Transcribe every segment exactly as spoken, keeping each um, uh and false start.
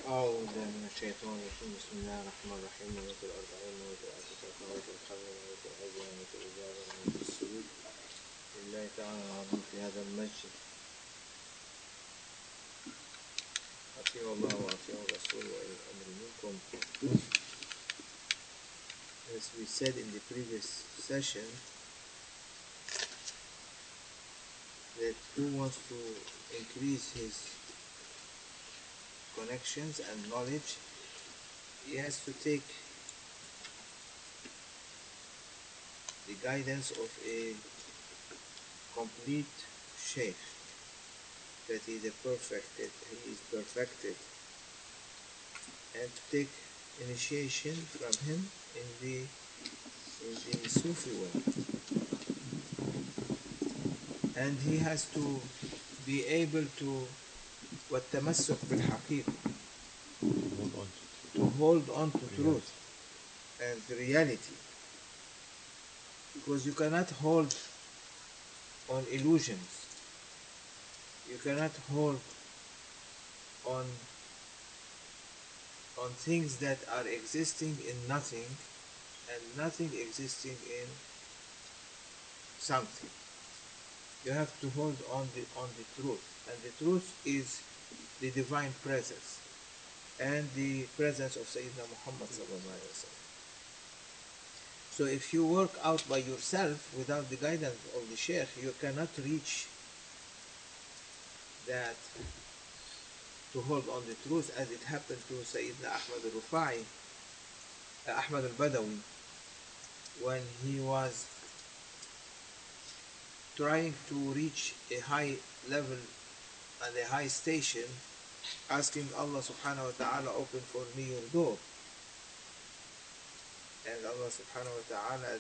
أعوذ بالله من الشيطان الرجيم بسم الله الرحمن الرحيم ومن في الأربعين ومن في الأعتكاف ومن في الخمر ومن في الأزواج ومن في الإجابة ومن في السجود لله تعالى العظيم في هذا المسجد أطيعوا الله وأطيعوا الرسول وإلى الأمر منكم. As we said in the previous session, that who wants to increase his connections and knowledge, he has to take the guidance of a complete sheikh, that he is a perfected, he is perfected, and to take initiation from him in the in the Sufi way. And he has to be able to والتمسك بالحقيقة, to hold on to truth and reality, because you cannot hold on illusions, you cannot hold on on things that are existing in nothing and nothing existing in something. You have to hold on the on the truth, and the truth is the divine presence and the presence of Sayyidina Muhammad sallallahu alaihi wasallam. So if you work out by yourself without the guidance of the Sheikh, you cannot reach that, to hold on the truth, as it happened to Sayyidina Ahmad al-Rufai, uh, Ahmad al-Badawi, when he was trying to reach a high level and a high station, asking Allah subhanahu wa ta'ala, open for me your door. And Allah subhanahu wa ta'ala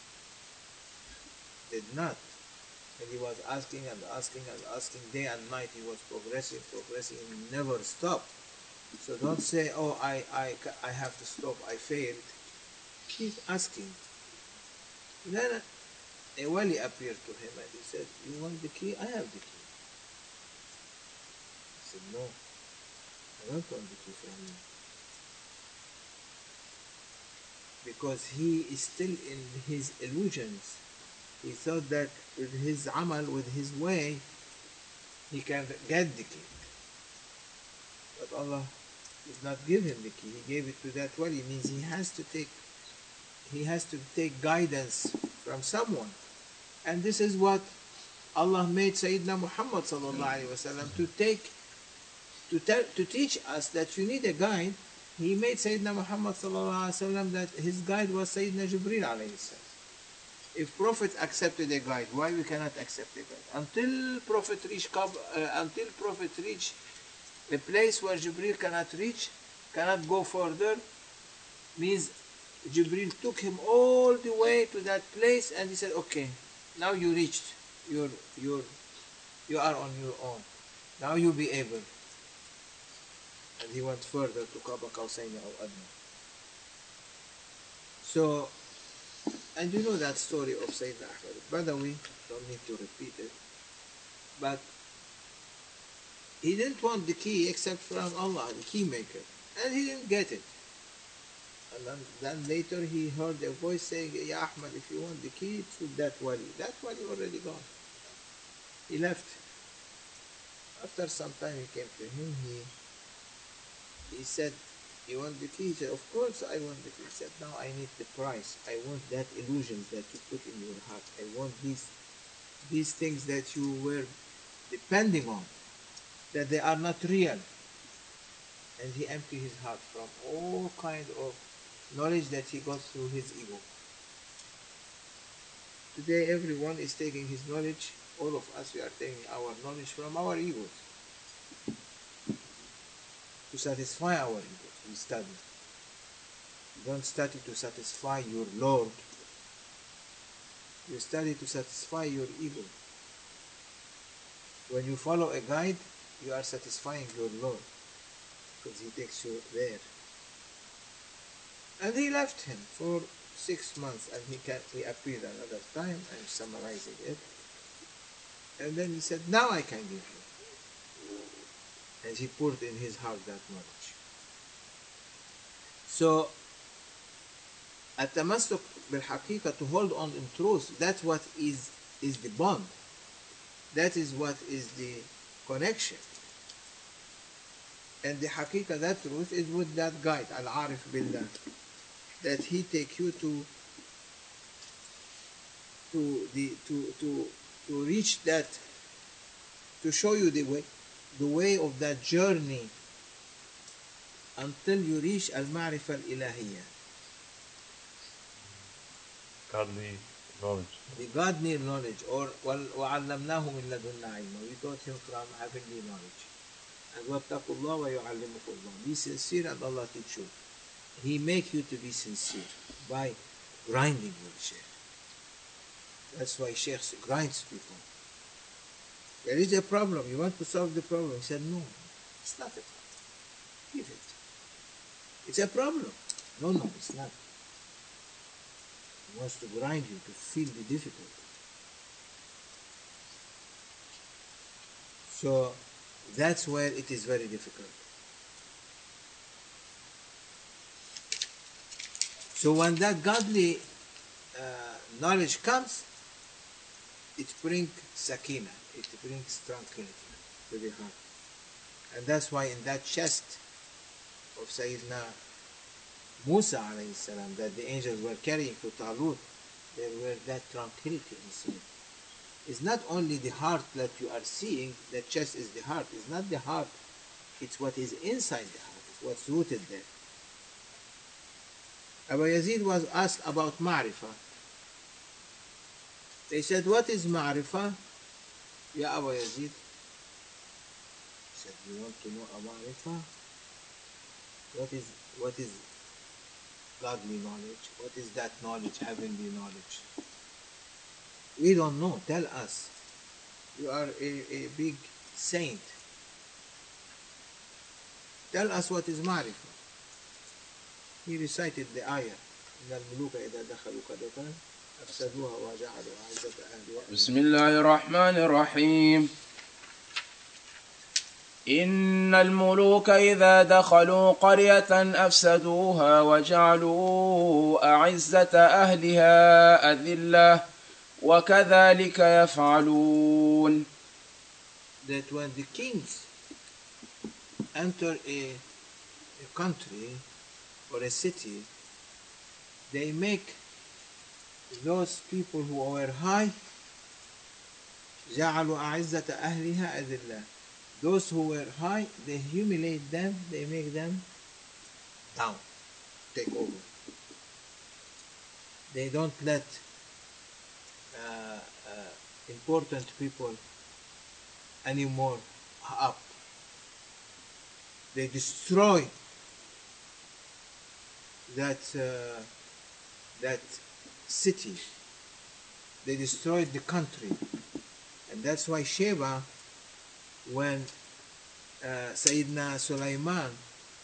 did not. And he was asking and asking and asking day and night. He was progressing, progressing, and never stopped. So don't say, oh, I, I, I have to stop, I failed. Keep asking. Then a wali appeared to him and he said, you want the key? I have the key. He said, no, I don't want the key from you. Because he is still in his illusions. He thought that with his amal, with his way, he can get the key. But Allah did not give him the key. He gave it to that wali. It means he has to take he has to take guidance from someone. And this is what Allah made Sayyidina Muhammad sallallahu alaihi wasallam to take to tell to teach us that you need a guide. He made Sayyidina Muhammad sallallahu alaihi wasallam that his guide was Sayyidina Jibreel alayhi salam. If Prophet accepted a guide, why we cannot accept a guide? Until Prophet reach uh, until Prophet reach a place where Jibreel cannot reach, cannot go further, means Jibreel took him all the way to that place and he said, okay, now you reached, you're, you're, you are on your own. Now you be able. And he went further to Qaba Qawsayn aw Adna. So, and you know that story of Sayyidina Ahmad al-Badawi, don't need to repeat it. But he didn't want the key except from Allah, the key maker. And he didn't get it. And then, then later he heard a voice saying, Ya Ahmad, if you want the key, it's with that wali. That wali already gone. He left. After some time he came to him, he, he said, you want the key? He said, of course I want the key. He said, now I need the price. I want that illusions that you put in your heart. I want these, these things that you were depending on, that they are not real. And he emptied his heart from all kind of knowledge that he got through his ego. Today everyone is taking his knowledge, all of us, we are taking our knowledge from our egos. To satisfy our egos, we study. Don't study to satisfy your Lord. You study to satisfy your ego. When you follow a guide, you are satisfying your Lord, because he takes you there. And he left him for six months, and he can, he appeared another time. I'm summarizing it. And then he said, now I can give you. And he poured in his heart that knowledge. So التمسك بالحقيقة, to hold on in truth, that's what is is the bond. That is what is the connection. And the حقيقة, that truth, is with that guide, Al-Arif Billah, that he take you to to the to to to reach that, to show you the way, the way of that journey until you reach Al-Ma'rifah Al-Ilahiyya, godly knowledge. the godly knowledge, or وَعَلَّمْنَاهُ مِنْ لَدُنَّا عِلْمًا, we taught him from heavenly knowledge. And وَاتَّقُوا اللَّهَ وَيُعَلِّمُكُمُ اللَّهُ, be sincere and Allah teach you. He make you to be sincere by grinding with Shaykh. That's why Shaykh grinds people. There is a problem, you want to solve the problem. He said, no, it's not a problem. Give it. It's a problem. No, no, it's not. He wants to grind you to feel the difficulty. So that's where it is very difficult. So when that godly uh, knowledge comes, it brings sakina, it brings tranquility to the heart. And that's why in that chest of Sayyidina Musa alayhi salam, that the angels were carrying to Talut, there were that tranquility inside. It's not only the heart that you are seeing, the chest is the heart. It's not the heart, it's what is inside the heart, it's what's rooted there. Abu Yazid was asked about Ma'rifah. They said, what is Ma'rifah? Ya Abu Yazid. He said, you want to know a Ma'rifah? What is, what is godly knowledge? What is that knowledge, heavenly knowledge? We don't know. Tell us. You are a, a big saint. Tell us what is Ma'rifah. He recited the ayah. إن الملوك إذا دخلوا قرية أفسدوها وجعلوا أعزة أهلها. بسم الله الرحمن الرحيم. إن الملوك إذا دخلوا قرية أفسدوها وجعلوا أعزة أهلها أذلة وكذلك يفعلون. That when the kings enter a, a country or a city, they make those people who were high, جعلوا أعزة أهلها أذلة. Those who were high, they humiliate them, they make them down, take over. They don't let uh, uh, important people anymore up. They destroy that uh, that city. They destroyed the country, and that's why Sheba, when uh, Sayyidina Sulaiman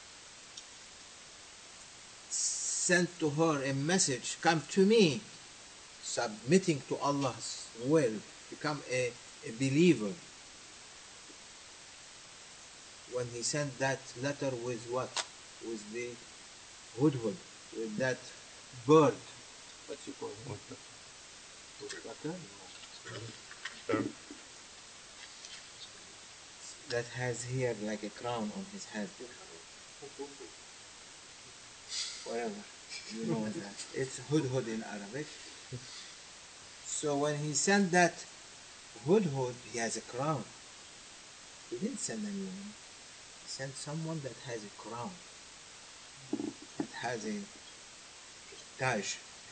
sent to her a message, come to me, submitting to Allah's will, become a, a believer. When he sent that letter with what? With the hudhud, with that bird. What you call it? Butter? Sperm. That has here like a crown on his head. Whatever. You know that. It's hudhud in Arabic. So when he sent that hudhud, he has a crown. He didn't send anyone. He sent someone that has a crown. That has a taj.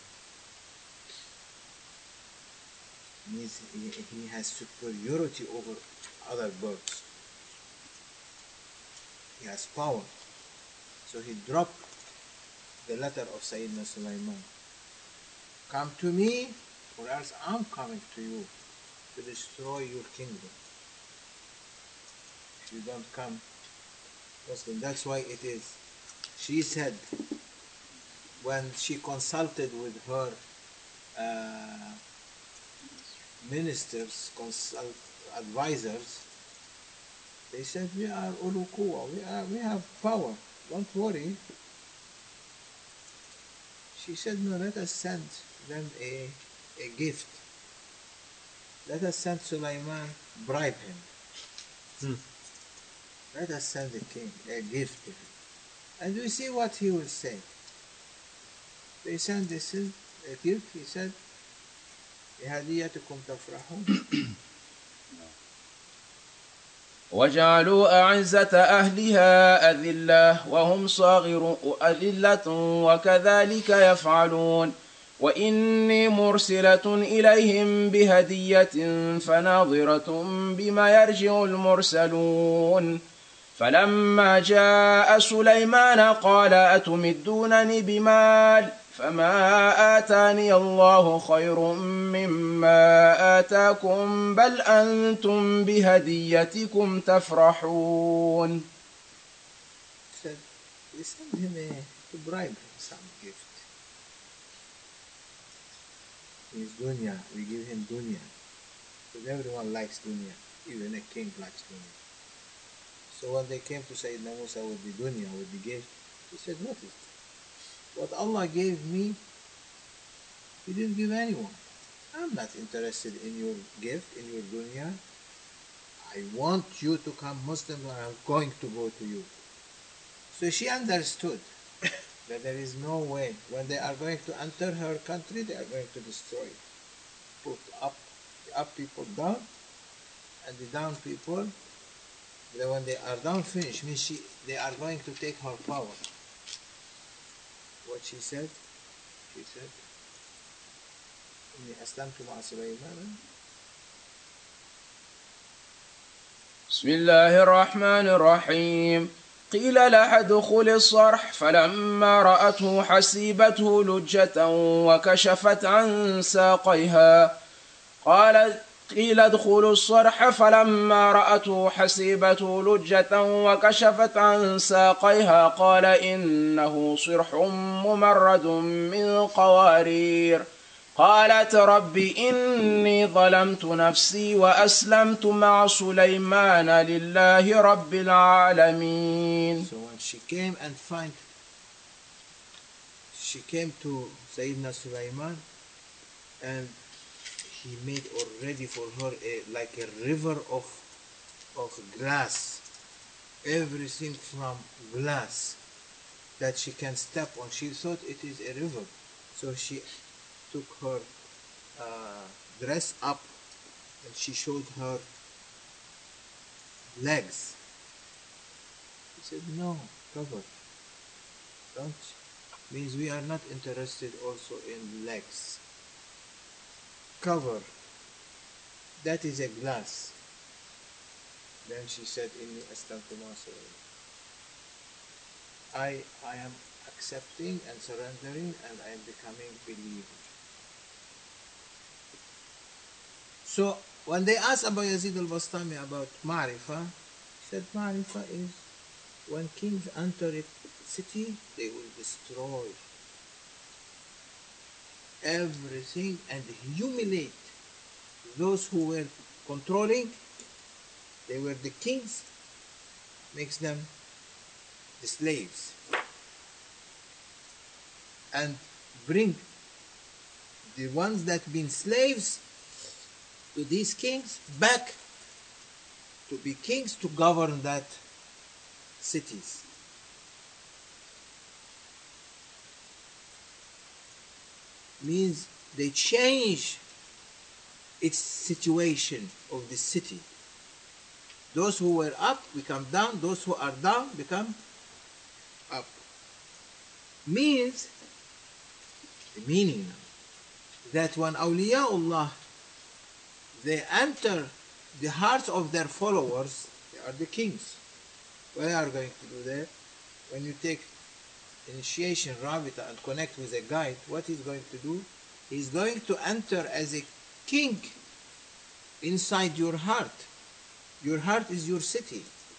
Means he, he has superiority over other birds. He has power. So he dropped the letter of Sayyidina Sulaiman. Come to me, or else I'm coming to you to destroy your kingdom. If you don't come, Muslim. That's why it is. She said, when she consulted with her uh, ministers, consult, advisors, they said, we are ulu quwa, we, are, we have power, don't worry. She said, no, let us send them a, a gift. Let us send Sulaiman, bribe him. Hmm. Let us send the king a gift to him. And we see what he will say. They sent this a gift. He said, بهديتكم تفرحون. وجعلوا أعزة أهلها أذلة وهم صاغرون أذلة وكذلك يفعلون وإني مرسلة إليهم بهدية فناظرة بما يرجع المرسلون فلما جاء سليمان قال أتمدونني بمال فما آتاني الله خير مما آتاكم بل أنتم بهديتكم تفرحون. Said, we send him a, to bribe him some gift. His dunya, we give him dunya. Because everyone likes dunya. Even a king likes dunya. So when they came to Sayyidina Musa with the dunya, with the gift, he said, what is it? What Allah gave me, He didn't give anyone. I'm not interested in your gift, in your dunya. I want you to come Muslim and I'm going to go to you. So she understood that there is no way. When they are going to enter her country, they are going to destroy it. Put up the up people down, and the down people, then when they are down finished, means she, they are going to take her power. What she said? She said, إني أسلمت مع سليمان. بسم الله الرحمن الرحيم قيل لها ادخل الصرح فلما رأته حسيبته لجة وكشفت عن ساقيها قال قيل ادخلوا الصرح فلما رأته حسيبته لجة وكشفت عن ساقيها قال إنه صرح ممرد من قوارير قالت رب إني ظلمت نفسي وأسلمت مع سليمان لله رب العالمين. So when she came and find, she came to Sayyidina Sulaiman and he made already for her a, like a river of, of glass, everything from glass that she can step on. She thought it is a river. So she took her uh, dress up and she showed her legs. He said, no, cover. Don't. Means we are not interested also in legs. Cover. That is a glass. Then she said, Inni aslamtu ma Sulaiman. I, I am accepting and surrendering and I am becoming believer. So when they asked Abu Yazid al-Bastami about Ma'rifah, he said Ma'rifah is when kings enter a city, they will destroy everything and humiliate those who were controlling. They were the kings, makes them the slaves, and bring the ones that been slaves to these kings back to be kings to govern that cities. Means they change its situation of the city. Those who were up become down, those who are down become up. Means, the meaning that when awliyaullah, they enter the hearts of their followers, they are the kings. What they are going to do there? When you take initiation, Rabita, and connect with a guide, what he's going to do? He's going to enter as a king inside your heart. Your heart is your city,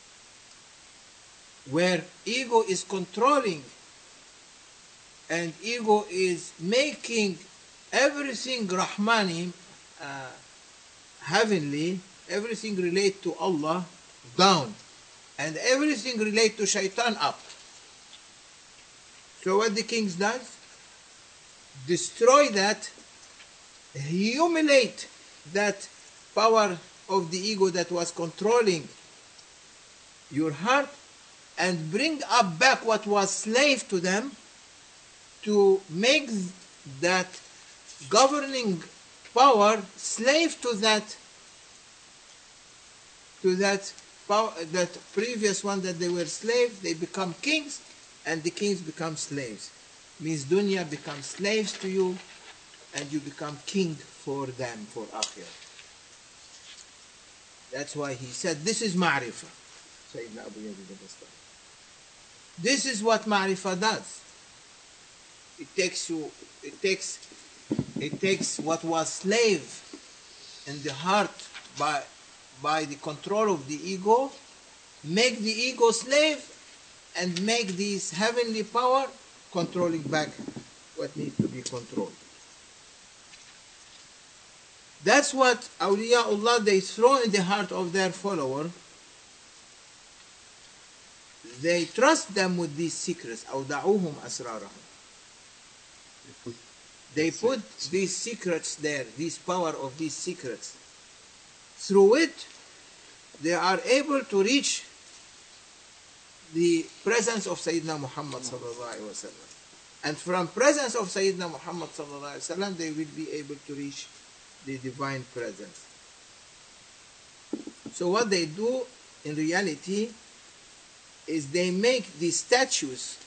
where ego is controlling and ego is making everything Rahmani, uh, heavenly, everything relate to Allah down, and everything relate to Shaitan up. So what the kings does? destroy that, humiliate that power of the ego that was controlling your heart, and bring up back what was slave to them, to make that governing power slave to that to that power, that previous one that they were slaves. They become kings, and the kings become slaves. Means dunya becomes slaves to you, and you become king for them, for akhirah. That's why he said, this is ma'rifah. Sayyidina Abu Yazid al-Bastami. This is what ma'rifah does. It takes you, it takes, it takes what was slave in the heart by, by the control of the ego, make the ego slave, and make this heavenly power controlling back what needs to be controlled. That's what awliyaullah, they throw in the heart of their follower. They trust them with these secrets. أَوْدَعُوهُمْ أَسْرَارَهُمْ. They put these secrets there, this power of these secrets. Through it, they are able to reach the presence of Sayyidina Muhammad sallallahu alaihi wasallam. And from presence of Sayyidina Muhammad sallallahu alaihi wasallam, they will be able to reach the divine presence. So what they do in reality is they make the statues,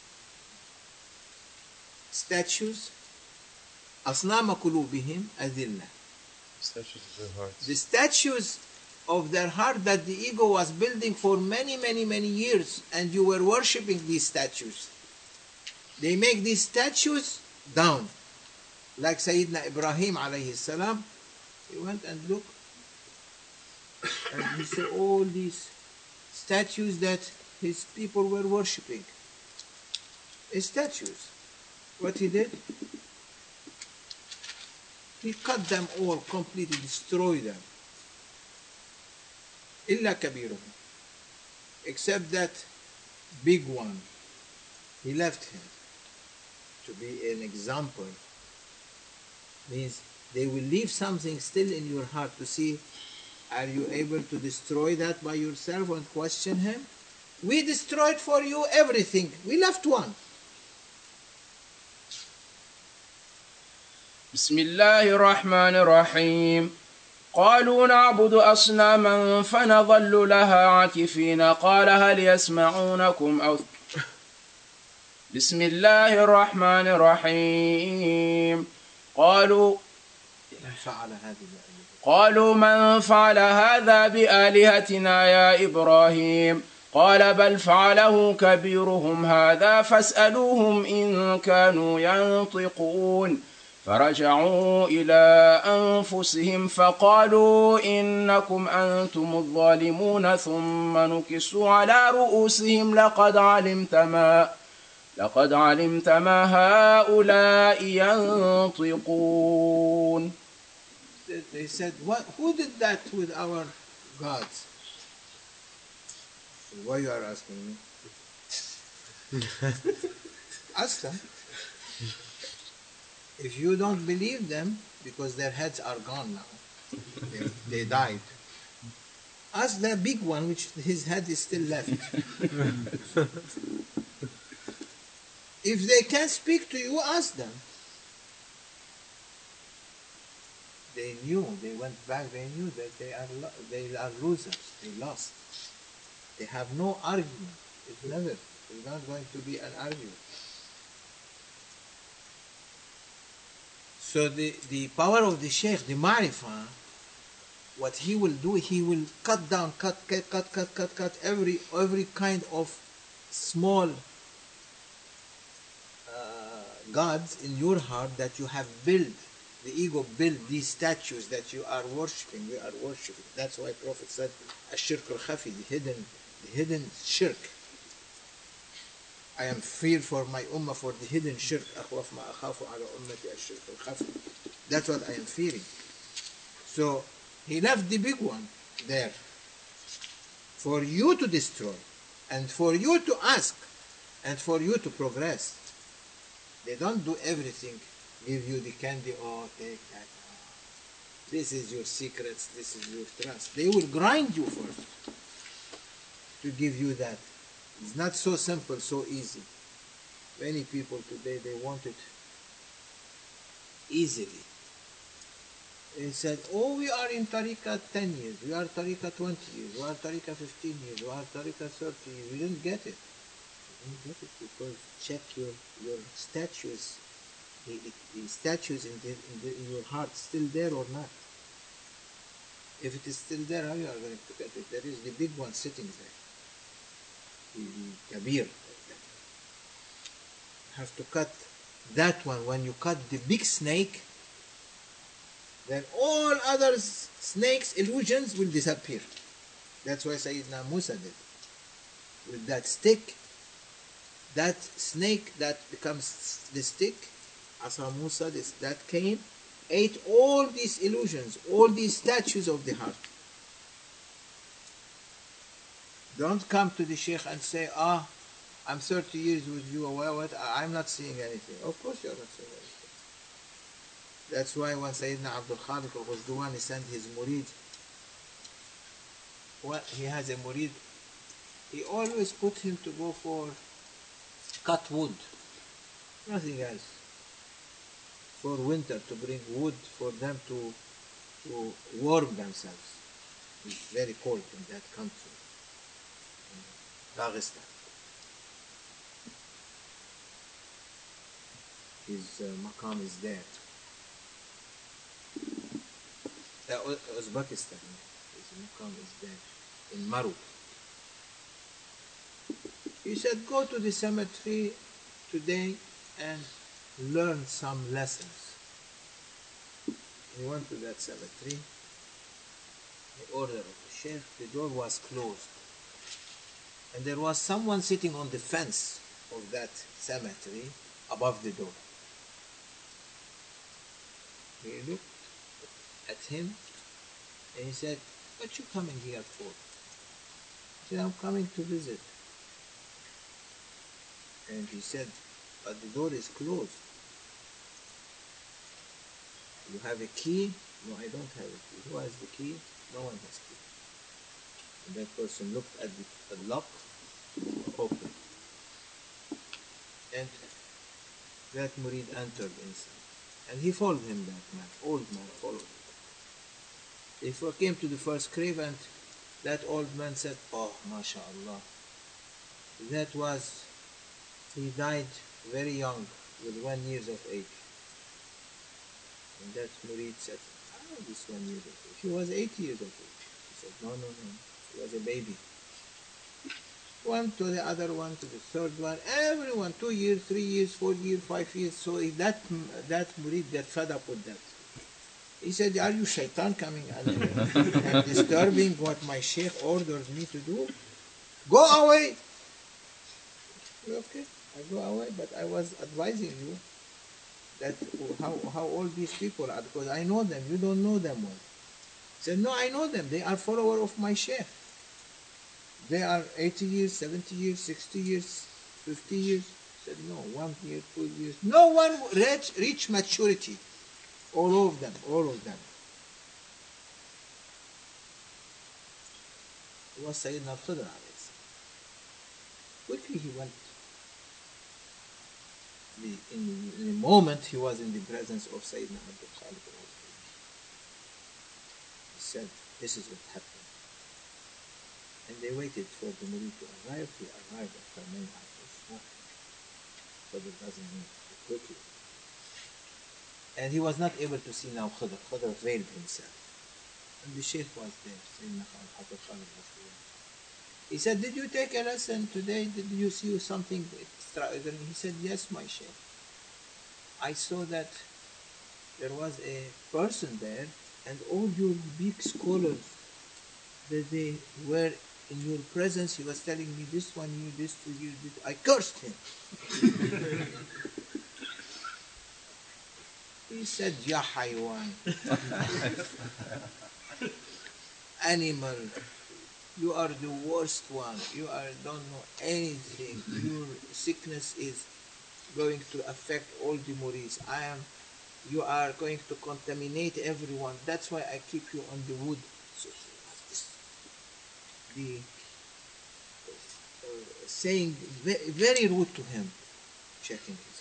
statues, أصنام قلوبهم أذلة. Statues of their hearts. The statues of their heart that the ego was building for many, many, many years, and you were worshipping these statues. They make these statues down. Like Sayyidina Ibrahim alayhi salam, he went and looked, and he saw all these statues that his people were worshipping. Statues. What he did? He cut them all, completely destroyed them. إلا كبيرهم. Except that big one. He left him to be an example. Means they will leave something still in your heart to see, are you able to destroy that by yourself and question him? We destroyed for you everything. We left one. بسم الله الرحمن الرحيم. قالوا نعبد أصناما فنظل لها عاكفين قال هل يسمعونكم أو بسم الله الرحمن الرحيم. قالوا قالوا من فعل هذا بآلهتنا يا إبراهيم قال بل فعله كبيرهم هذا فاسألوهم إن كانوا ينطقون فرجعوا إلى أنفسهم فقالوا إنكم أنتم الظالمون ثم نكسوا على رؤوسهم لقد علمت ما لقد علمت ما هؤلاء ينطقون. They said, what, who did that with our gods? Why you are asking me? Ask them. If you don't believe them, because their heads are gone now, they, they died, ask the big one, which his head is still left. If they can speak to you, ask them. They knew, they went back, they knew that they are lo- they are losers, they lost. They have no argument. It's never, it's not going to be an argument. So the, the power of the Shaykh, the Ma'rifah, what he will do, he will cut down, cut, cut, cut, cut, cut, cut every, every kind of small uh, gods in your heart that you have built. The ego built these statues that you are worshipping, we are worshipping. That's why Prophet said, Ash-shirk al-khafi, the hidden, the hidden shirk. I am feared for my ummah for the hidden shirk. أخوف ما أخاف على أمتي الشرك الخفي. That's what I am fearing. So he left the big one there for you to destroy, and for you to ask, and for you to progress. They don't do everything give you the candy, oh, take that. Oh, this is your secrets, this is your trust. They will grind you first to give you that. It's not so simple, so easy. Many people today, they want it easily. They said, oh, we are in Tariqa ten years, we are Tariqa twenty years, we are Tariqa fifteen years, we are Tariqa thirty years. We didn't get it. We didn't get it because check your, your statues. The, the statues in, the, in, the, in your heart still there or not? If it is still there, how you are going to get it? There is the big one sitting there. The, the Kabir. You have to cut that one. When you cut the big snake, then all other snakes, illusions will disappear. That's why Sayyidina Musa did. With that stick, that snake that becomes the stick, Asa Musa, this, that came, ate all these illusions, all these statues of the heart. Don't come to the Sheikh and say, ah, I'm thirty years with you, well, what? I'm not seeing anything. Of course you're not seeing anything. That's why when Sayyidina Abdul Khaliq al-Ghazduwani sent his murid, well, he has a murid, he always put him to go for cut wood, nothing else. For winter, to bring wood for them to, to warm themselves. It's very cold in that country, in Dagestan. His uh, maqam is there. Uh, Uzbekistan, his maqam is there, in Maru. He said, go to the cemetery today and learn some lessons. He went to that cemetery. The order of the Sheikh, the door was closed. And there was someone sitting on the fence of that cemetery above the door. He looked at him and he said, what you coming here for? He said, I'm coming to visit. And he said, but the door is closed. You have a key? No, I don't have a key. Who has the key? No one has key. And that person looked at the, the lock, open. And that murid entered inside. And he followed him, that man, old man followed him. He came to the first grave and that old man said, oh, mashallah. That was, he died very young, with one years of age. And that murid said, how is this one years of age? He was eighty years of age. He said, no, no, no, he was a baby. One to the other one, to the third one, everyone, two years, three years, four years, five years. So if that, that murid got fed up with that. He said, are you shaitan coming and, and disturbing what my sheikh ordered me to do? Go away! Okay, I go away, but I was advising you that how, how all these people are, because I know them, you don't know them well. He said, no, I know them, they are followers of my sheikh. They are eighty years, seventy years, sixty years, fifty years. He said, no, one year, two years. No one reached reach maturity. All of them, all of them. It was Sayyidina al-Khidr alayhi salam. Quickly he went. The, in, in a moment he was in the presence of Sayyidina Abdul Khaliq al-Ghazduwani. He said, this is what happened. And they waited for the murid to arrive. He arrived after many hours. So it doesn't mean quickly. And he was not able to see now Khidr. Khidr veiled himself. And the Sheikh was there. Sayyidina Abdul Khaliq was there. He said, did you take a lesson today? Did you see something extraordinary? He said, yes, my Sheikh. I saw that there was a person there and all your big scholars, that they were in your presence. He was telling me this one, you, this to you, this. I cursed him. He said, Ya Haywan. Animal. You are the worst one. You are, don't know anything. Your sickness is going to affect all the murids. I am You are going to contaminate everyone. That's why I keep you on the wood. So he was this, the uh, saying very, very rude to him, checking his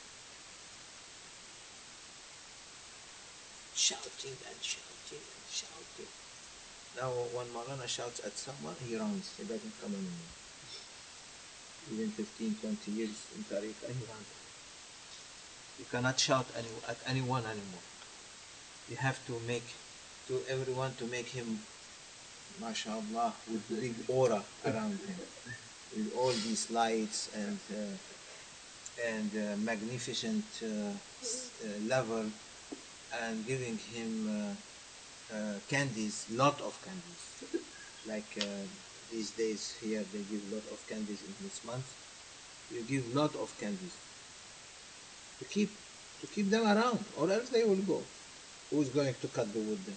shouting and shouting and shouting. Now when Maulana shouts at someone, he runs. He doesn't come anymore. Even fifteen, twenty years in Tariqah, he runs. You cannot shout any, at anyone anymore. You have to make to everyone to make him, mashallah, with big aura around him, with all these lights and uh, and uh, magnificent uh, uh, level, and giving him uh, uh, candies, lot of candies. Like uh, these days here, they give lot of candies in this month. You give lot of candies to keep to keep them around, or else they will go. Who's going to cut the wood then?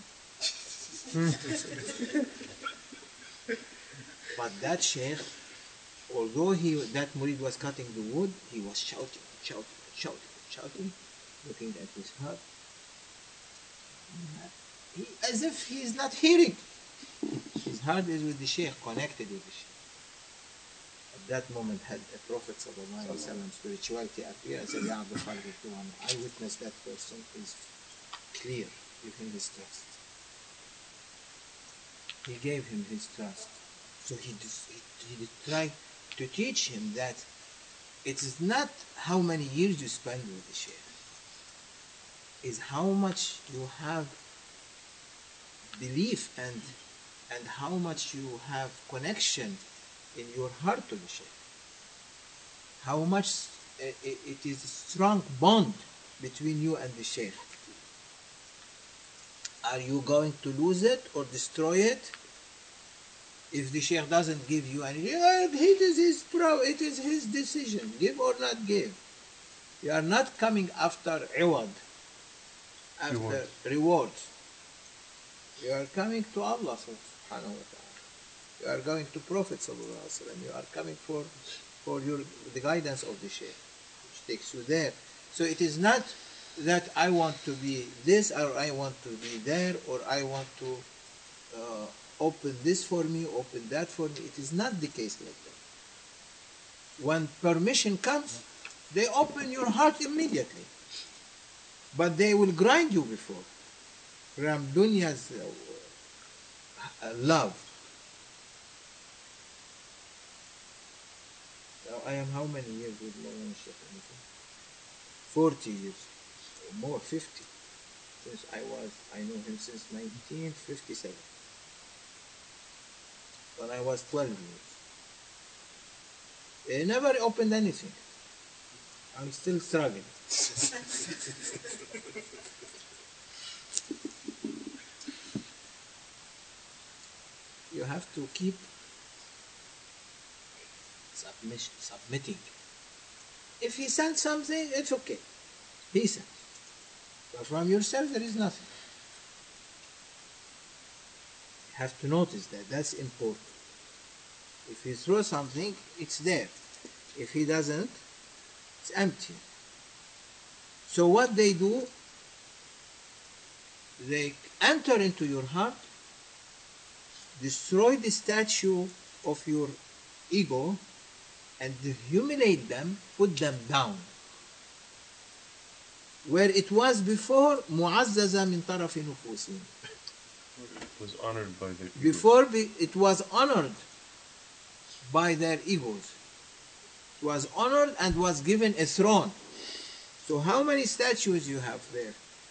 But that sheikh, although he that murid was cutting the wood, he was shouting, shouting, shouting, shouting, looking at his heart, he, as if he is not hearing. His heart is with the sheikh, connected with the sheikh. At that moment, had a Prophet sallallahu alaihi wasallam spirituality appear and said, "Ya Abdul Khalid, I witnessed that person is clear. Give him his trust." He gave him his trust. So he, he, he tried to teach him that it is not how many years you spend with the sheikh, is how much you have belief and and how much you have connection in your heart to the sheikh. How much uh, it, it is a strong bond between you and the sheikh. Are you going to lose it or destroy it? If the sheikh doesn't give you anything, it is his pro, it is his decision, give or not give. You are not coming after iwad, after Reward. rewards. You are coming to Allah subhanahu wa ta'ala. You are going to Prophet sallallahu alaihi wasallam. You are coming for for your the guidance of the sheikh, which takes you there. So it is not that I want to be this or I want to be there or I want to uh, open this for me, open that for me. It is not the case like that. When permission comes, they open your heart immediately. But they will grind you before. From dunya's uh, love. Now I am how many years with Mawlana Sheikh? forty years. Or more, fifty. Since I was, I know him since nineteen fifty-seven. When I was twelve years. They never opened anything. I'm still struggling. You have to keep submission, submitting. If he sends something, it's okay. He sends. But from yourself, there is nothing. You have to notice that. That's important. If he throws something, it's there. If he doesn't, it's empty. So what they do, they enter into your heart, destroy the statue of your ego, and humiliate them, put them down. Where it was before, mu'azzaza min tarafi nufusihim. It was honored by the Before be, it was honored by their egos. It was honored and was given a throne. So how many statues you have there?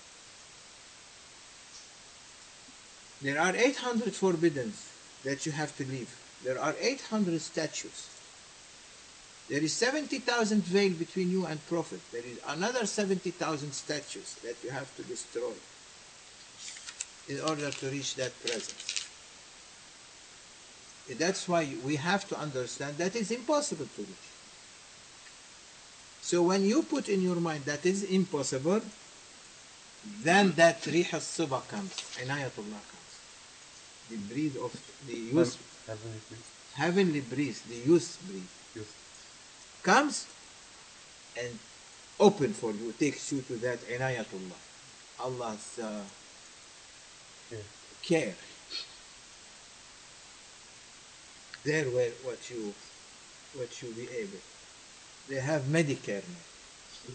There are eight hundred forbiddens that you have to leave. There are eight hundred statues. There is seventy thousand veil between you and Prophet. There is another seventy thousand statues that you have to destroy in order to reach that presence. That's why we have to understand that it's impossible to reach. So when you put in your mind that is impossible, then that rih al-siba comes, inayatullah comes. The breeze of the youth, Heavenly breeze. heavenly breeze, the youth breeze, Youth. comes and open for you, takes you to that inayatullah. Allah's uh, Yeah. care. There where what you what you be able. They have Medicare now.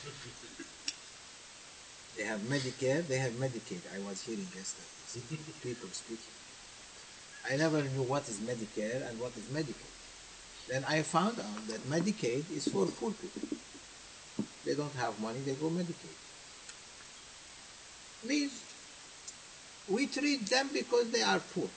They have Medicare, they have Medicaid. I was hearing yesterday people speaking. I never knew what is Medicare and what is Medicaid. Then I found out that Medicaid is for poor people. They don't have money, they go Medicaid. Means we treat them because they are poor.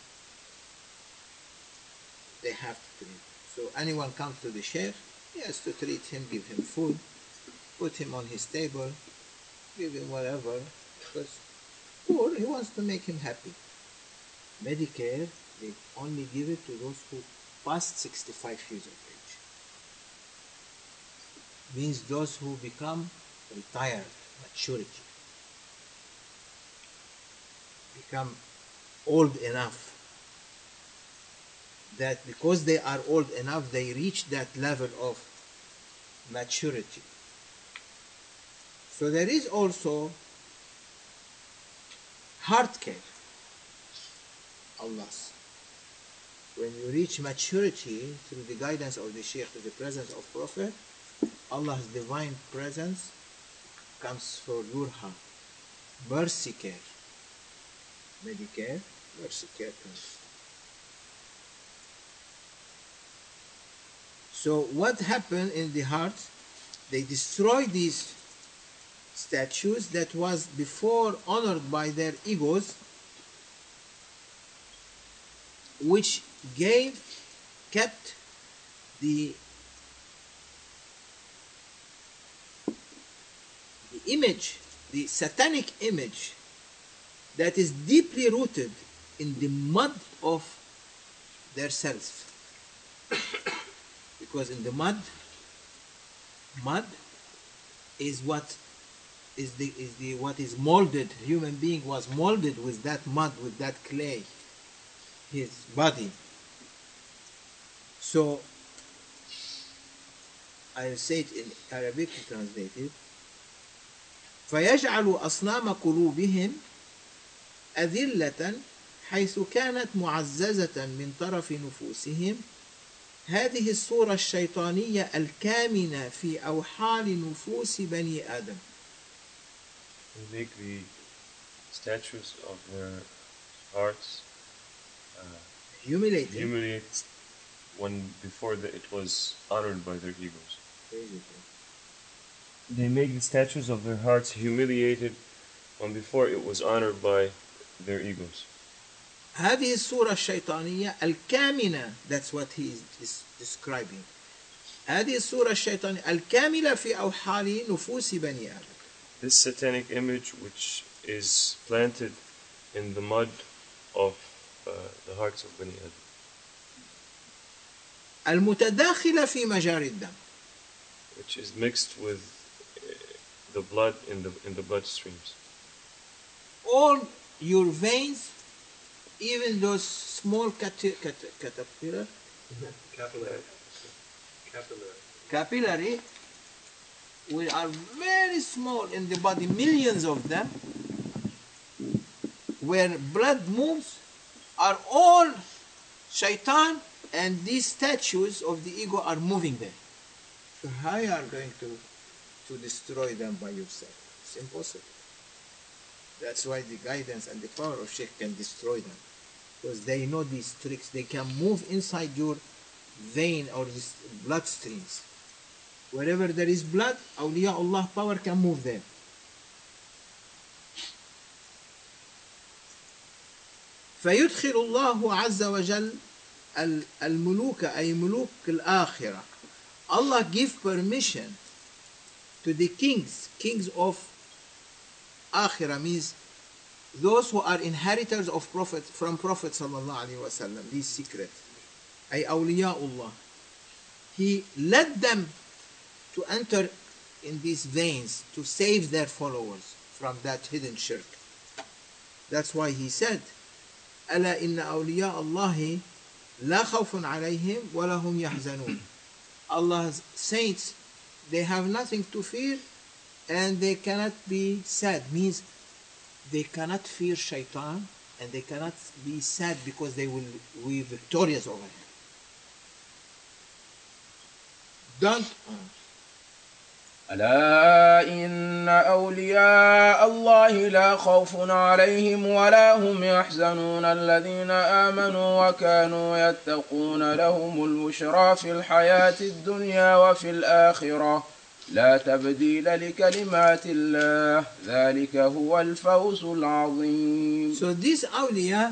They have to treat. So anyone comes to the sheikh, he has to treat him, give him food, put him on his table, give him whatever, because poor, he wants to make him happy. Medicare, they only give it to those who past sixty-five years of age. Means those who become retired, maturity, become old enough that because they are old enough, they reach that level of maturity. So there is also heart care. Allah's. When you reach maturity through the guidance of the Shaykh, through the presence of Prophet, Allah's divine presence comes for your heart. Mercy care. Medicare, mercy care comes. So what happened in the heart? They destroyed these statues that was before honored by their egos, which gave, kept the, the image, the satanic image that is deeply rooted in the mud of their selves. Because in the mud, mud is what is the is the what is molded. Human being was molded with that mud, with that clay, his body. So I'll say it in Arabic translated. فيجعل أصنام قلوبهم أذلة حيث كانت معززة من طرف نفوسهم هذه الصورة الشيطانية الكامنة في أوحال نفوس بني آدم. They make the statues of their hearts uh, humiliated. humiliate when before the, it was honored by their egos. They make the statues of their hearts humiliated when before it was honored by their egos. هذه الصورة الشيطانية الكامنة, that's what he is describing. هذه الصورة الشيطانية الكاملة في أوحال نفوس بني آدم. This satanic image which is planted in the mud of uh, the hearts of Bani Adam. المتداخلة في مجاري الدم. Which is mixed with uh, the blood in the in the bloodstreams. All your veins, even those small cati- cat- caterpillar, Capillary. Capillary. capillary, we are very small in the body, millions of them, where blood moves, are all shaitan, and these statues of the ego are moving there. So how you are going to, to destroy them by yourself? It's impossible. That's why the guidance and the power of Shaykh can destroy them. Because they know these tricks. They can move inside your vein or these blood streams. Wherever there is blood, awliyaullah power can move there. فيدخل الله عز وجل الملوك أي ملوك الآخرة. Allah give permission to the kings, kings of Akhirah, means those who are inheritors of Prophet from Prophet sallallahu alaihi wasallam. These secrets, ay awliyaullah. He led them to enter in these veins to save their followers from that hidden shirk. That's why he said, ألا إن أولياء الله لا خوف عليهم ولا هم يحزنون. Allah's saints, they have nothing to fear and they cannot be sad. Means they cannot fear shaitan, and they cannot be sad because they will be victorious over him. Don't. ألا إن أولياء الله لا خوف عليهم ولا هم يحزنون الذين آمنوا وكانوا يتقون لهم البشرى في الحياة الدنيا وفي الآخرة لا تبديل لكلمات الله ذلك هو الفوز العظيم. So these awliya,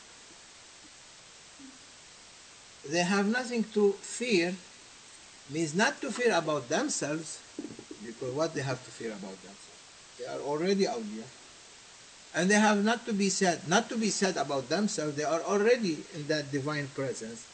they have nothing to fear. Means not to fear about themselves, because what they have to fear about themselves? They are already awliya. And they have not to be sad, not to be sad about themselves. They are already in that divine presence.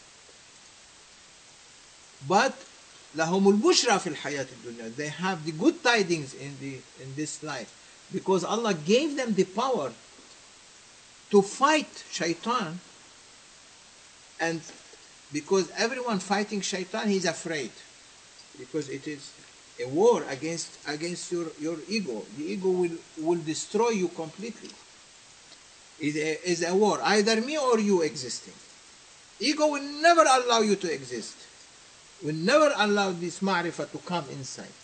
But لهم البشرى في الحياة الدنيا. They have the good tidings in the in this life, because Allah gave them the power to fight shaitan. And because everyone fighting shaitan, he's afraid, because it is a war against against your, your ego. The ego will, will destroy you completely. It is a war, either me or you existing. Ego will never allow you to exist, will never allow this ma'rifah to come inside.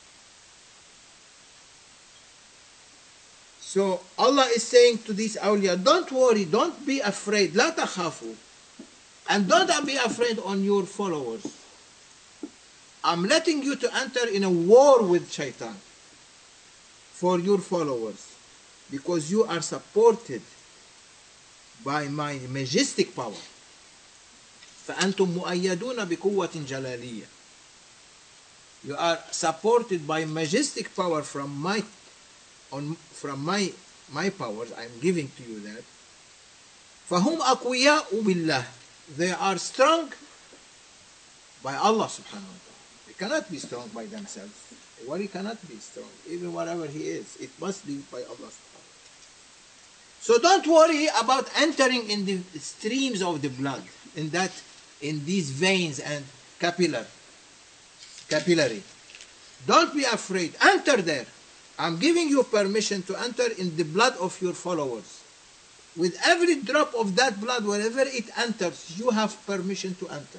So Allah is saying to these awliya, don't worry, don't be afraid, لا تخافوا. And don't be afraid on your followers. I'm letting you to enter in a war with shaitan for your followers, because you are supported by my majestic power. فأنتم مؤيدون بقوة جلالية. You are supported by majestic power from my on from my my powers. I'm giving to you that. فهم أقوياء بالله. They are strong by Allah subhanahu wa ta'ala. They cannot be strong by themselves. A wali cannot be strong, even whatever he is. It must be by Allah subhanahu wa ta'ala. So don't worry about entering in the streams of the blood, in that, in these veins and capillary. capillary. Don't be afraid. Enter there. I'm giving you permission to enter in the blood of your followers. With every drop of that blood, wherever it enters, you have permission to enter.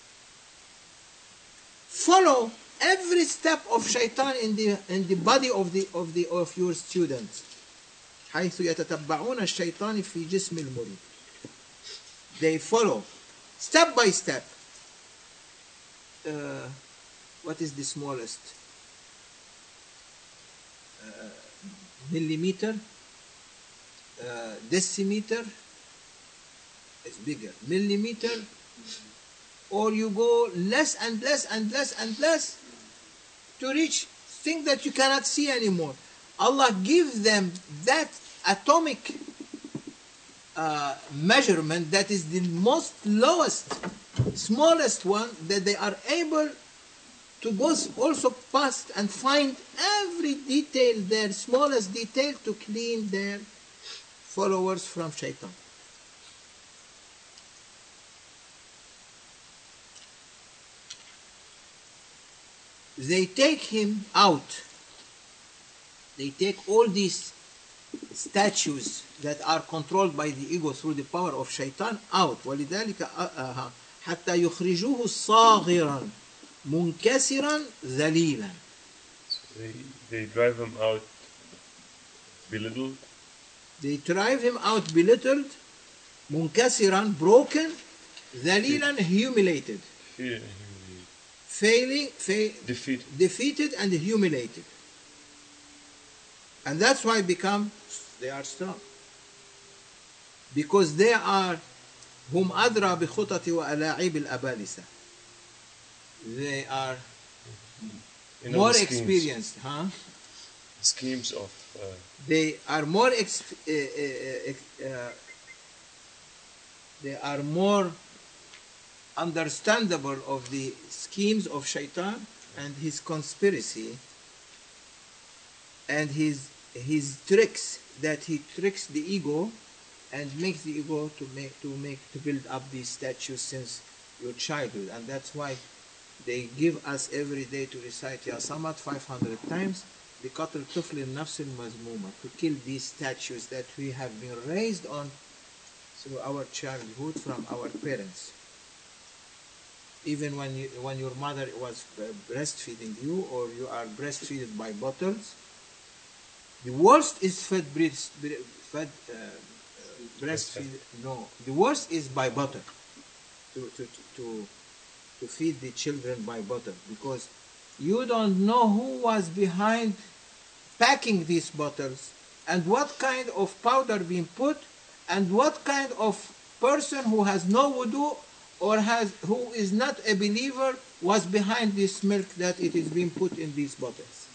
Follow every step of shaitan in the in the body of the of the of your students. حيث يتتبعون الشيطان في جسم المريد. They follow step by step. Uh, what is the smallest? Uh, millimeter. Uh, decimeter is bigger, millimeter, or you go less and less and less and less to reach things that you cannot see anymore. Allah gives them that atomic uh, measurement that is the most lowest, smallest one, that they are able to go also past and find every detail, their smallest detail, to clean their followers from shaitan. They take him out. They take all these statues that are controlled by the ego through the power of shaitan out. ولذلك حتى يخرجوه صاغرا منكسرا ذليلا. So they, they drive him out belittled. They drive him out belittled, munkasiran, broken, dhalilan, humiliated, Fear and failing, fa- defeated. defeated and humiliated. And that's why become they are strong. Because they are hum adra bi khutati wa ala'ib al-abalisa. They are You know, more the schemes, experienced, huh? schemes of uh, They are more exp- uh, uh, uh, uh, they are more understandable of the schemes of shaitan and his conspiracy and his his tricks, that he tricks the ego and makes the ego to make to make to build up these statues since your childhood. And that's why they give us every day to recite Ya Samad five hundred times, بقتل الطفل النفس المذمومة, to kill these statues that we have been raised on through our childhood from our parents. Even when you, when your mother was breastfeeding you, or you are breastfeeded by bottles, the worst is fed breast, fed uh, breastfeed. No, the worst is by bottle. To to to to feed the children by bottle, because you don't know who was behind packing these bottles, and what kind of powder being put, and what kind of person who has no wudu or has who is not a believer was behind this milk that it is being put in these bottles.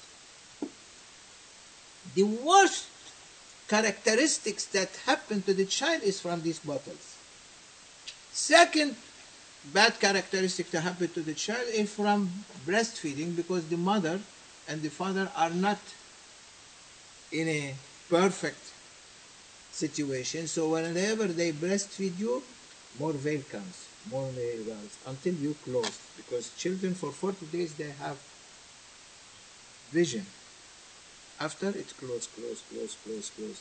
The worst characteristics that happen to the child is from these bottles. Second bad characteristic to happen to the child is from breastfeeding, because the mother and the father are not in a perfect situation. So whenever they breastfeed you, more veil comes, more veil comes, until you close. Because children for forty days they have vision. After it's close, close, close, close, close.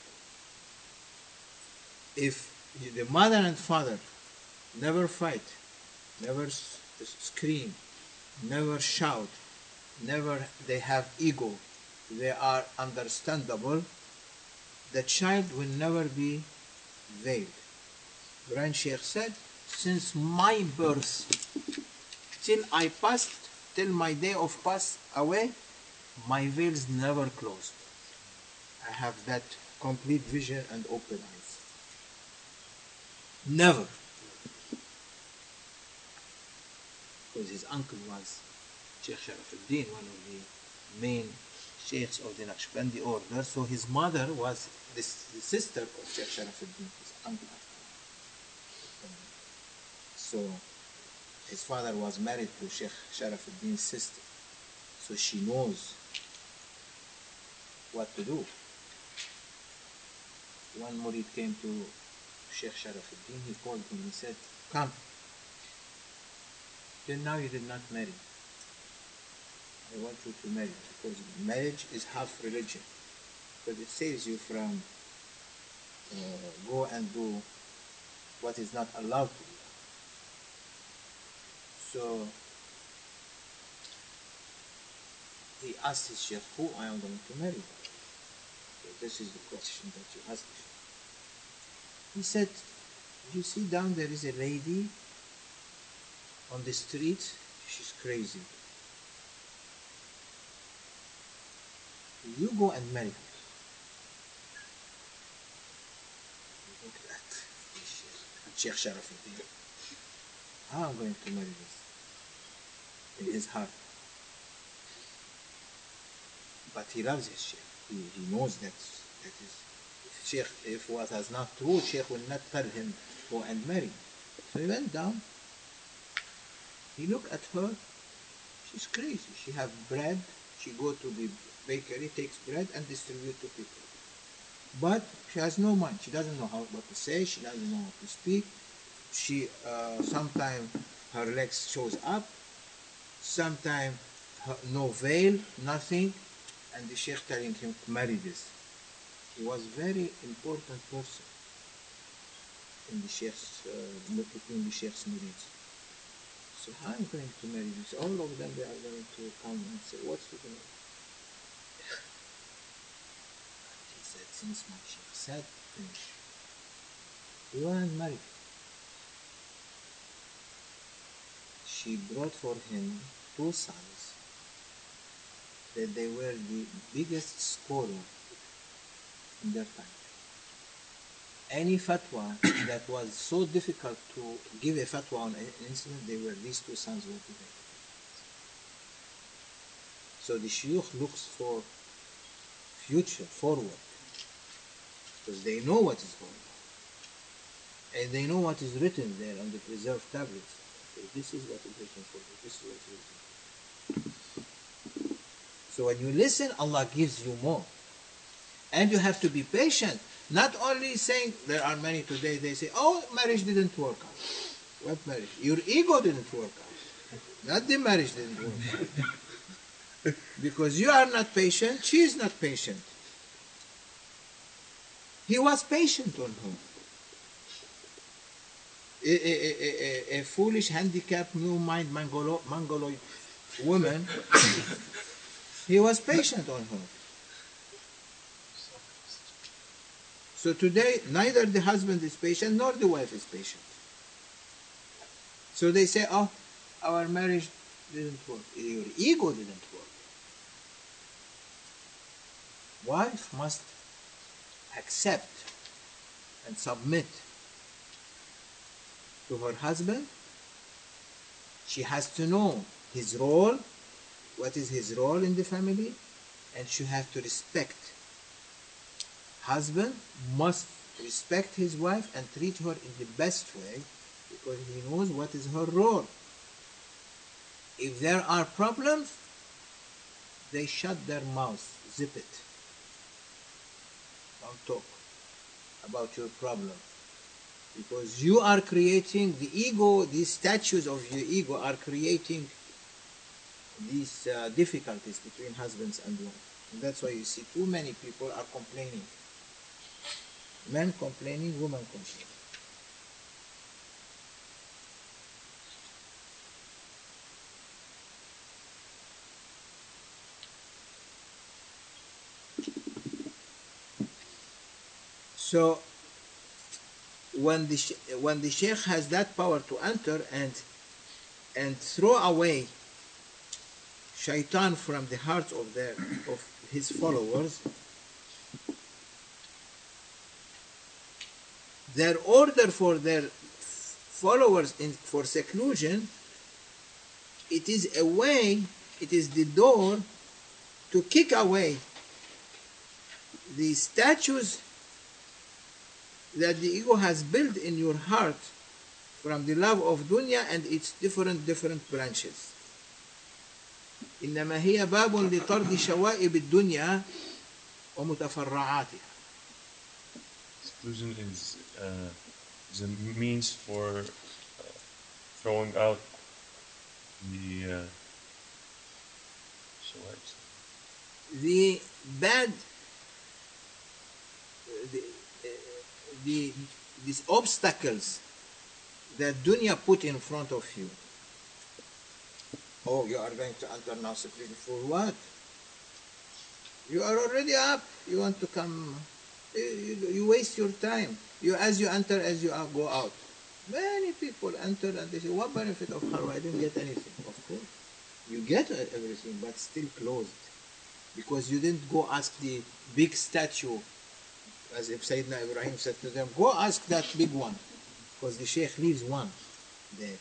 If the mother and father never fight, never scream, never shout, never they have ego, they are understandable, the child will never be veiled. Grand Sheikh said, since my birth till I passed, till my day of pass away, my veils never closed. I have that complete vision and open eyes. Never. Because his uncle was Sheikh Sharafuddin, one of the main sheikhs of the Naqshbandi order. So his mother was this, the sister of Sheikh Sharafuddin, his uncle. So his father was married to Sheikh Sharafuddin's sister. So she knows what to do. One murid came to Sheikh Sharafuddin, he called him, he said, come. Till now you did not marry. I want you to marry, because marriage is half religion. Because it saves you from uh, go and do what is not allowed to do. So he asked his sheikh, who I am going to marry? So this is the question that you asked. He said, you see down there is a lady on the street, she's crazy. You go and marry her. Look at that. Sheikh Sharafuddin. How am I going to marry this? In his heart. But he loves his Sheikh. He, he knows that that is if Sheikh, if what is not true, Sheikh will not tell him go and marry. So he went down. He looked at her. She's crazy. She have bread. She go to the bakery, takes bread and distribute to people. But she has no mind. She doesn't know how what to say. She doesn't know how to speak. She uh, sometimes her legs shows up. Sometimes no veil, nothing. And the Sheikh telling him to marry this. He was very important person in the Sheikh's, uh, between the Sheikh's murids. So how am I going to marry this? All of them, they are going to come and say, what's the name? He said, since my Sheikh said, finish. He went and married. She brought for him two sons, that they were the biggest scholar in their time. Any fatwa that was so difficult to give a fatwa on an incident, they were, these two sons were given. So the shuyukh looks for future, forward, because they know what is going on. And they know what is written there on the preserved tablets. Okay, this is what is written for you, this is what is written. So when you listen, Allah gives you more. And you have to be patient. Not only saying, there are many today, they say, oh, marriage didn't work out. What marriage? Your ego didn't work out. Not the marriage didn't work out. Because you are not patient, she is not patient. He was patient on her. A, a, a, a, a foolish, handicapped, new-mind, mongolo, mongoloid woman, he was patient on her. So today, neither the husband is patient nor the wife is patient. So they say, oh, our marriage didn't work. Your ego didn't work. Wife must accept and submit to her husband. She has to know his role, what is his role in the family, and she has to respect. Husband must respect his wife and treat her in the best way because he knows what is her role. If there are problems, they shut their mouth, zip it. Don't talk about your problem. Because you are creating the ego, these statues of your ego are creating these uh, difficulties between husbands and wives. And that's why you see too many people are complaining. Men complaining, women complaining. So when the when the sheikh has that power to enter and and throw away shaitan from the hearts of their of his followers, their order for their followers in for seclusion, it is a way, it is the door to kick away the statues that the ego has built in your heart from the love of dunya and its different different branches. إنما هي باب لطرد شوائب الدنيا ومتفرعاتها. Exclusion is, uh, is a means for uh, throwing out the uh, shawa'ibs. The bad, the, the these obstacles that dunya put in front of you. Oh, you are going to enter now seclusion for what? You are already up. You want to come? You, you, you waste your time. You as you enter, as you go out. Many people enter and they say, "What benefit of halwa? I didn't get anything." Of course, you get everything, but still closed, because you didn't go ask the big statue. As if Sayyidina Ibrahim said to them, go ask that big one, because the Sheikh leaves one there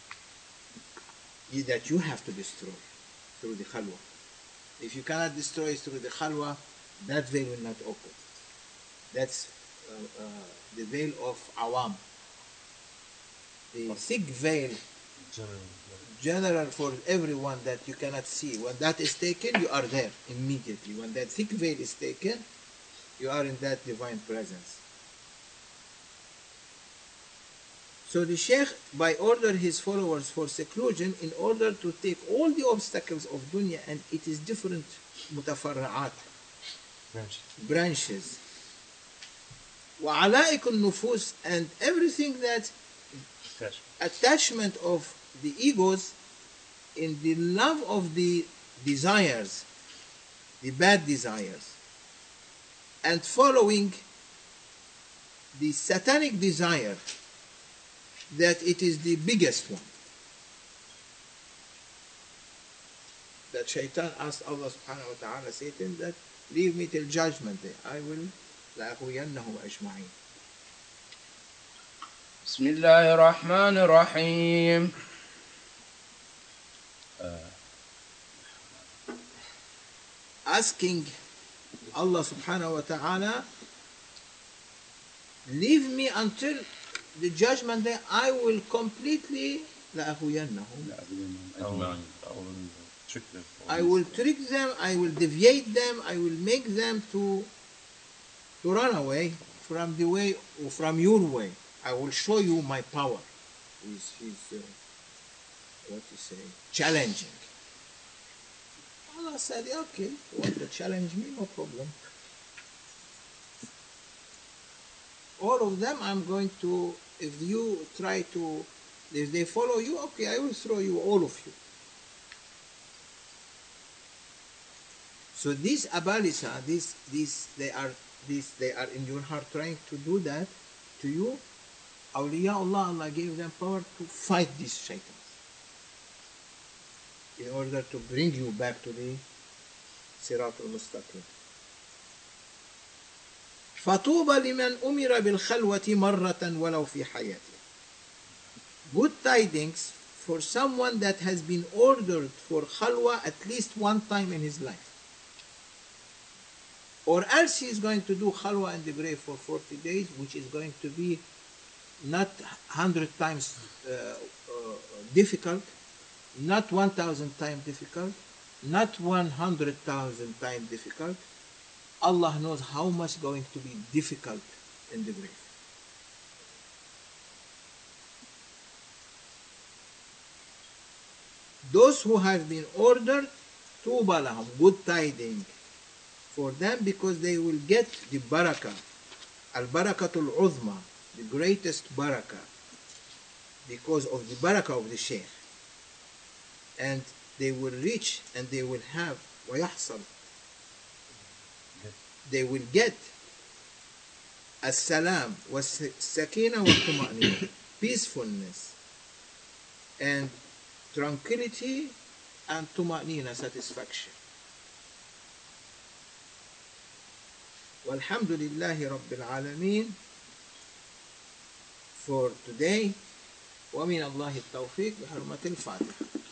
that you have to destroy through the khalwa. If you cannot destroy it through the khalwa, that veil will not open. That's uh, uh, the veil of awam. The thick veil, General, general for everyone that you cannot see. When that is taken, you are there immediately. When that thick veil is taken, you are in that divine presence. So the Sheikh, by order his followers for seclusion, in order to take all the obstacles of dunya, and it is different mutafarra'at, branches. branches. وَعَلَائِكُ النُّفُوس, and everything that Attachment. attachment of the egos in the love of the desires, the bad desires, and following the satanic desire, that it is the biggest one. That shaitan asked Allah subhanahu wa ta'ala, Satan, that leave me till judgment day. I will لَأَغْوِيَنَّهُ أَجْمَعِينَ. بسم الله الرحمن الرحيم. Asking Allah subhanahu wa ta'ala, leave me until the judgment day, I will completely لَأَغْوِيَنَّهُ. I will, I will trick them. I will trick them, I will deviate them, I will make them to to run away from the way, or from your way. I will show you my power. Is his, uh, what you say, challenging. Allah said, okay, you want to challenge me? No problem. All of them, I'm going to, if you try to, if they follow you, okay, I will throw you, all of you. So these abalisa, these, these, they are, these, they are in your heart trying to do that to you. Awliya Allah, Allah gave them power to fight these shaitans in order to bring you back to the Sirat al-Mustaqim. فَطُوبَ لِمَنْ أُمِرَ بِالْخَلْوَةِ مَرَّةً وَلَوْ فِي حَيَاتِهِ. Good tidings for someone that has been ordered for khalwa at least one time in his life. Or else he is going to do khalwa in the grave for forty days, which is going to be not one hundred times uh, uh, difficult, not one thousand times difficult, not one hundred thousand times difficult. Allah knows how much going to be difficult in the grave. Those who have been ordered, tuba lahum, good tidings for them, because they will get the barakah, al-barakatul uzma, the greatest barakah, because of the barakah of the Shaykh. And they will reach and they will have, وَيَحْصَلْ, they will get as-salam, was-sakina, wa-tuma'nina, peacefulness and tranquility and tuma'nina, satisfaction. Walhamdulillahi Rabbil Alameen for today. ومن الله التوفيق بحرمة الفاتحة.